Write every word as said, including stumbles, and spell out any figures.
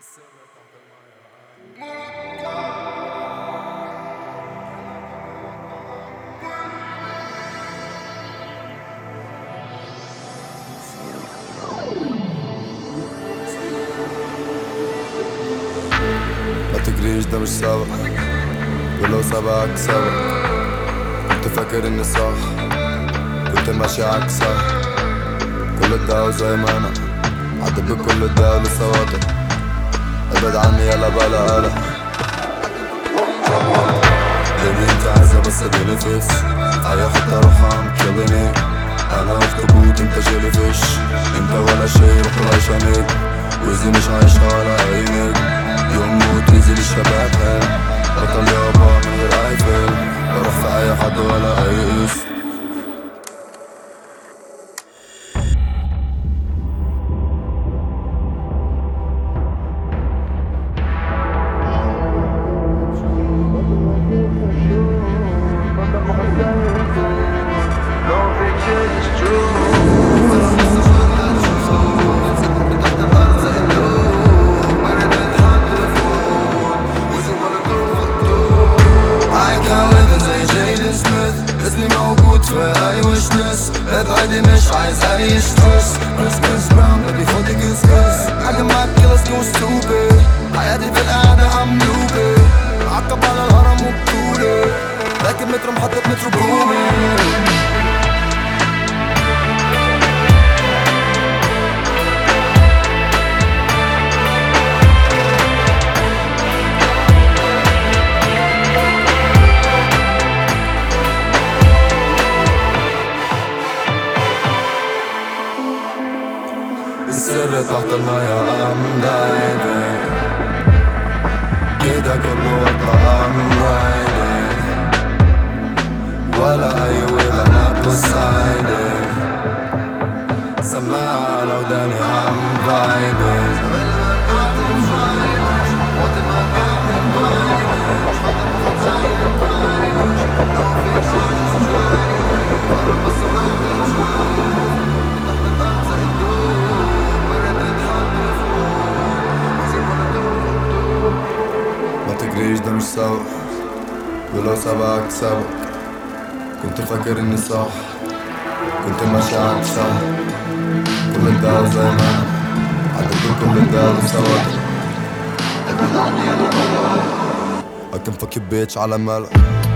ما تجريش ده مش سبق، ولو سبقك سبق. كنت فاكر اني صح، كنت ماشي عكسها. كل ده وزي ما انا عدت بكل ده ولسه واطي. ابعد عني يلا بلا قلق. بيبي انت عايزة بس اديني فيس، اي حتة اروحها ام كيليني. انا اخطبوط انت جيلي فيش، انت ولا شي روح عيشاني. وزي مش عايشة ولا اي نجم، يوم موت ينزل الشباب. بطل يابا من غير اي فيلم، بروح في اي حد ولا اي اسم. اسمي موجود في اي وشنس، ابعدي مش عايز اي ستريس. كريس كريس براون بيبي خدي كيس كيس. حاجة معاك كده سنو ستوبي، حياتي في القعدة ام لوبي. عقب على الهرم وبطولي، راكب مترو محطة مترو بومي. السر تحت المية I'm diving، كده كله وضع I'm riding، ولا أي ويل أنا بوسايدن. سماعة على وداني I'm vibing. ما تجريش ده مش سبق، ولو سبقك سبق. كنت فاكر اني صح، كنت ماشي عكسها. كل ده وزي ما انا عدت بكل ده ولسه واطي. I can fuck your bitch على ملأ.